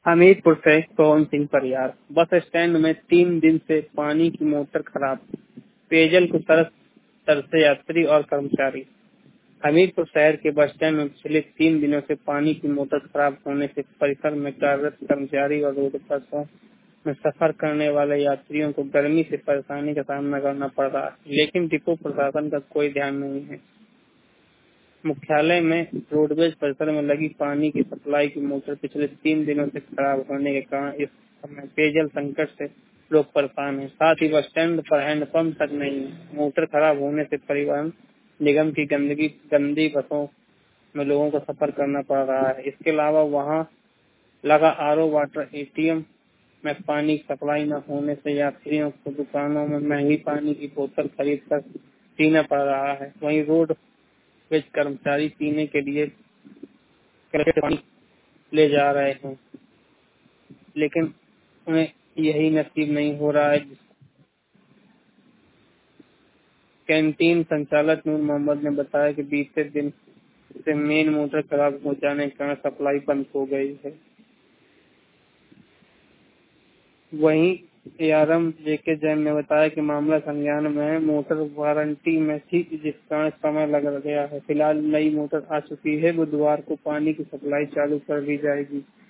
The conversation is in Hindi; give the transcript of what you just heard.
हमीरपुर से पवन सिंह परियार। बस स्टैंड में 3 दिन से पानी की मोटर खराब, पेयजल को तरसे यात्री और कर्मचारी। हमीरपुर शहर के बस स्टैंड में पिछले 3 दिनों से पानी की मोटर खराब होने से परिसर में कार्यरत कर्मचारी और रोड बसों में सफर करने वाले यात्रियों को गर्मी से परेशानी का सामना करना पड़ रहा है, लेकिन डिपो प्रशासन का कोई ध्यान नहीं है। मुख्यालय में रोडवेज परिसर में लगी पानी की सप्लाई की मोटर पिछले 3 दिनों से खराब होने के कारण इस समय पेयजल संकट से लोग परेशान हैं। साथ ही बस स्टैंड पर हैंडपंप तक नहीं है। मोटर खराब होने से परिवहन निगम की गंदी बसों में लोगों को सफर करना पड़ रहा है। इसके अलावा वहां लगा आरओ वाटर एटीएम में पानी सप्लाई न होने से यात्रियों को दुकानों में महंगी पानी की बोतल खरीद कर पीना पड़ रहा है। वहीं रोड वेज कर्मचारी पीने के लिए पानी ले जा रहे हैं, लेकिन उन्हें यही नसीब नहीं हो रहा है। कैंटीन संचालक नूर मोहम्मद ने बताया कि बीते दिन से मेन मोटर खराब हो जाने के कारण सप्लाई बंद हो गई है। वहीं एआरएम जेके जैन ने बताया कि मामला संज्ञान में है। मोटर वारंटी में थी, जिस कारण समय लग गया है। फिलहाल नई मोटर आ चुकी है। बुधवार को पानी की सप्लाई चालू कर दी जाएगी।